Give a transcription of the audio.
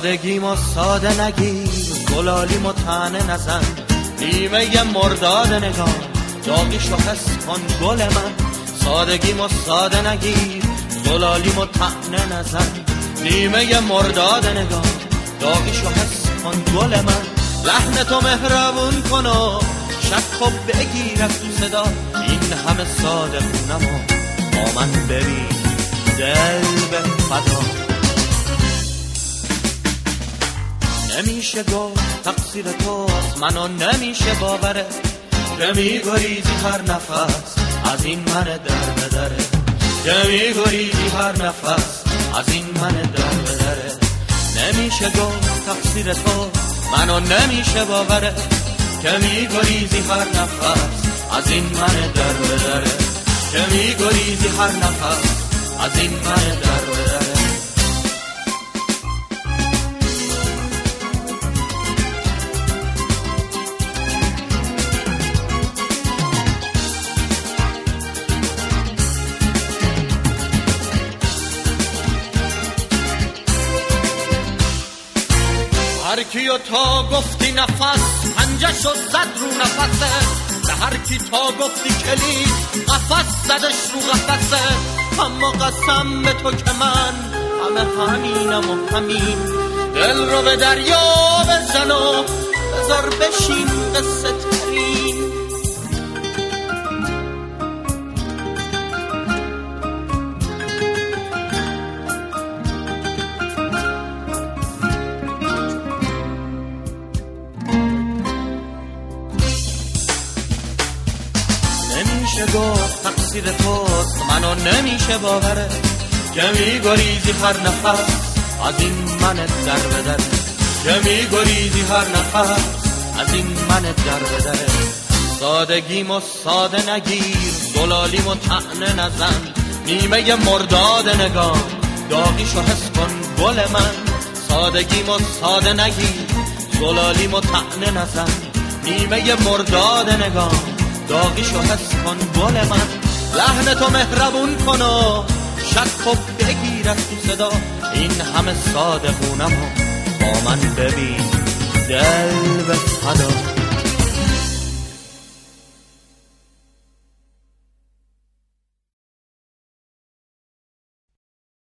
سادگیمو ساده نگیر، گلالیمو طعنه نزن، نیمه مرداد نگاه داغیشو حس کن گل من. سادگیمو ساده نگیر، گلالیمو طعنه نزن، نیمه مرداد نگاه داغیشو حس کن گل من. لحن تو مهربون کن و شک و بگیر از تو صدا، این همه صادقونمو با من ببین دل به فدا. نمیشه گفت تقصیر توست، منو نمیشه باوره که میگریزی هر نفس از این من در به دره، که میگریزی هر نفس از این من در به دره. نمیشه گفت تقصیر توست، منو نمیشه باوره که میگریزی هر نفس از این من در به دره، که میگریزی هر نفس از این من در به دره. هر کیو تا گفتی نفس پنجه‌شو زد رو نفسه، به هر کی تا گفتی کلید قفس زدش رو قفسه. اما قسم به تو که من همه همینم و همین، دل رو به دریا بزن و بذار بشین قصه ترین. نمیشه گفت تقصیر توست، منو نمیشه باوره که میگریزی هر نفس از این من در به دره، که میگریزی هر نفس از این من در به دره. سادگیمو ساده نگیر، گلالیمو طعنه نزن، نیمه مرداد نگاه داغیشو حس کن گل من. سادگیمو ساده نگیر، گلالیمو طعنه نزن، نیمه مرداد نگاه داغیشو حس کن گل من. لحن تو مهربون کن و شک و بگیر از تو صدا، این همه صادقونمو با من ببین دل به فدا.